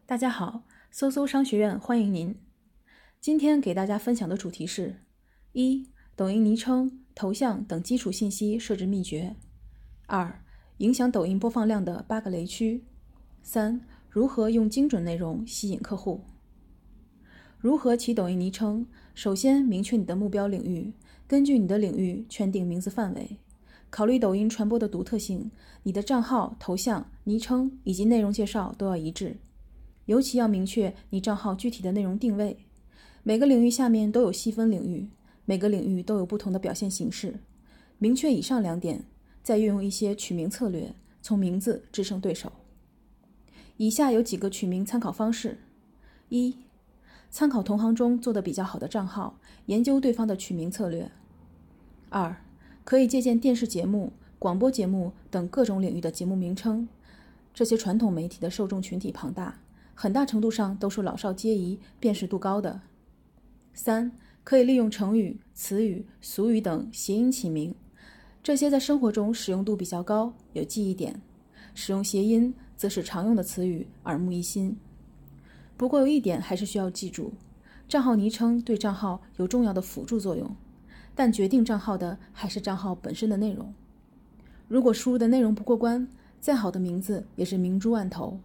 大家好，搜搜商学院欢迎您。今天给大家分享的主题是：一、抖音昵称、头像等基础信息设置秘诀；二、影响抖音播放量的8个雷区；三、如何用精准内容吸引客户。如何起抖音昵称？首先明确你的目标领域，根据你的领域圈定名字范围。考虑抖音传播的独特性，你的账号、头像、昵称以及内容介绍都要一致。尤其要明确你账号具体的内容定位，每个领域下面都有细分领域，每个领域都有不同的表现形式。明确以上2点，再运用一些取名策略，从名字制胜对手。以下有几个取名参考方式：一、参考同行中做得比较好的账号，研究对方的取名策略；二、可以借鉴电视节目、广播节目等各种领域的节目名称，这些传统媒体的受众群体庞大，很大程度上都是老少皆宜、辨识度高的。三、可以利用成语、词语、俗语等谐音起名，这些在生活中使用度比较高，有记忆点。使用谐音则使常用的词语耳目一新。不过有一点还是需要记住，账号昵称对账号有重要的辅助作用，但决定账号的还是账号本身的内容。如果输入的内容不过关，再好的名字也是明珠暗投。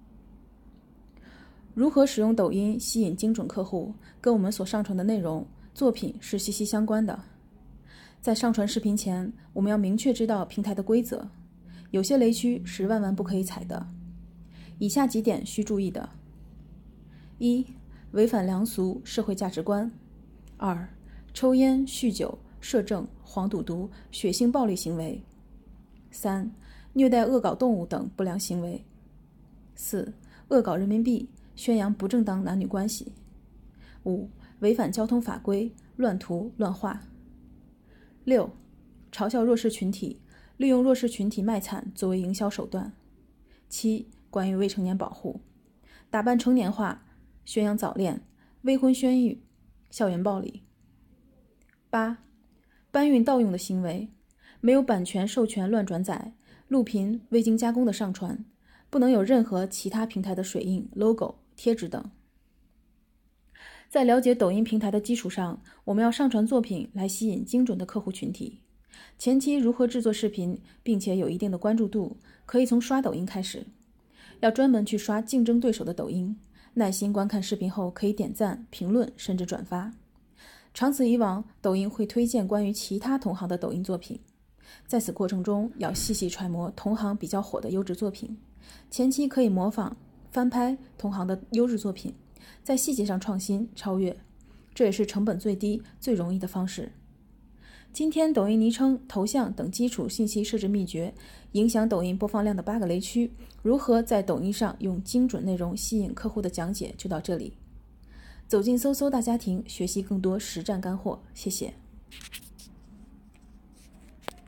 如何使用抖音吸引精准客户，跟我们所上传的内容、作品是息息相关的。在上传视频前，我们要明确知道平台的规则，有些雷区是万万不可以踩的。以下几点需注意的：一、违反良俗、社会价值观；二、抽烟、酗酒、摄政、黄赌毒、血腥暴力行为；三、虐待恶搞动物等不良行为；四、恶搞人民币，宣扬不正当男女关系；五、违反交通法规，乱涂乱画；六、嘲笑弱势群体，利用弱势群体卖惨作为营销手段；七、关于未成年保护，打扮成年化，宣扬早恋、未婚宣育、校园暴力；八、搬运盗用的行为，没有版权授权乱转载，录屏未经加工的上传，不能有任何其他平台的水印、logo、贴纸等。在了解抖音平台的基础上，我们要上传作品来吸引精准的客户群体。前期如何制作视频，并且有一定的关注度，可以从刷抖音开始。要专门去刷竞争对手的抖音，耐心观看视频后可以点赞、评论，甚至转发。长此以往，抖音会推荐关于其他同行的抖音作品。在此过程中，要细细揣摩同行比较火的优质作品。前期可以模仿、翻拍同行的优质作品，在细节上创新、超越，这也是成本最低、最容易的方式。今天抖音昵称、头像等基础信息设置秘诀，影响抖音播放量的8个雷区，如何在抖音上用精准内容吸引客户的讲解就到这里。走进搜搜大家庭，学习更多实战干货，谢谢。